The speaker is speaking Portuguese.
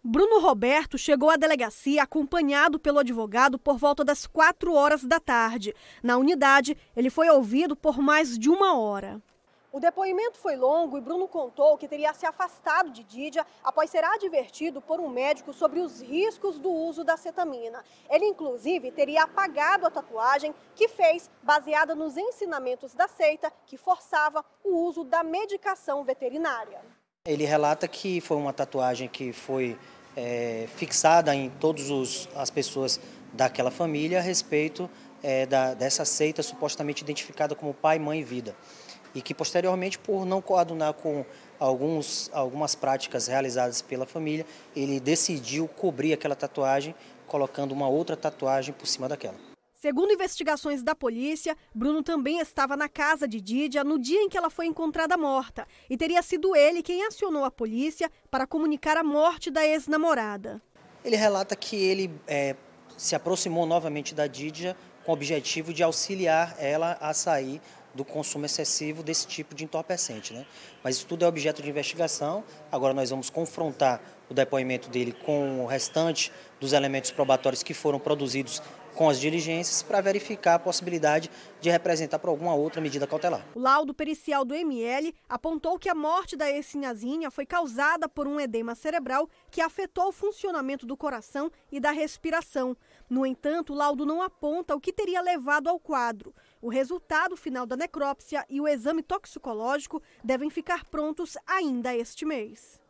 Bruno Roberto chegou à delegacia acompanhado pelo advogado por volta das 4 horas da tarde. Na unidade, ele foi ouvido por mais de 1 hora. O depoimento foi longo e Bruno contou que teria se afastado de Dídia após ser advertido por um médico sobre os riscos do uso da cetamina. Ele, inclusive, teria apagado a tatuagem que fez baseada nos ensinamentos da seita que forçava o uso da medicação veterinária. Ele relata que foi uma tatuagem que foi fixada em todas as pessoas daquela família a respeito dessa seita supostamente identificada como Pai, Mãe e Vida. E que posteriormente, por não coadunar com algumas práticas realizadas pela família, ele decidiu cobrir aquela tatuagem colocando uma outra tatuagem por cima daquela. Segundo investigações da polícia, Bruno também estava na casa de Dídia no dia em que ela foi encontrada morta e teria sido ele quem acionou a polícia para comunicar a morte da ex-namorada. Ele relata que ele se aproximou novamente da Dídia com o objetivo de auxiliar ela a sair do consumo excessivo desse tipo de entorpecente, né? Mas isso tudo é objeto de investigação. Agora nós vamos confrontar o depoimento dele com o restante dos elementos probatórios que foram produzidos com as diligências para verificar a possibilidade de representar por alguma outra medida cautelar. O laudo pericial do ML apontou que a morte da ex-sinhazinha foi causada por um edema cerebral que afetou o funcionamento do coração e da respiração. No entanto, o laudo não aponta o que teria levado ao quadro. O resultado final da necrópsia e o exame toxicológico devem ficar prontos ainda este mês.